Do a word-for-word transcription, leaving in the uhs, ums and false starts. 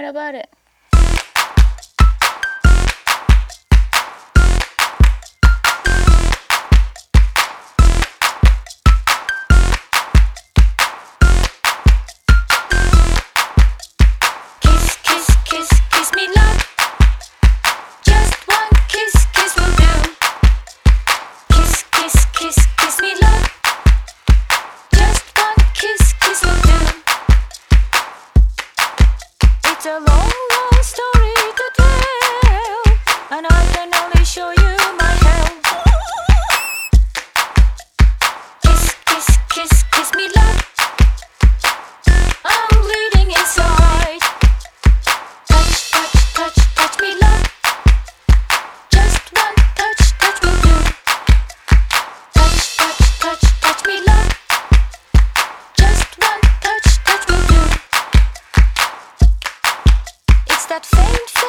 What about it? Kiss, kiss, kiss, kiss me, love. Just one kiss, kiss will do. Kiss, kiss, kiss, kiss me, love. Just one kiss, kiss will do. It's a long, long story to tell, and I can only show you my hell. Kiss, kiss, kiss, kiss me, love. I'm bleeding inside. Touch, touch, touch, touch me, love. Just one touch, touch will do. Touch, touch, touch, touch me, love. Just one touch, touch will do. It's that faint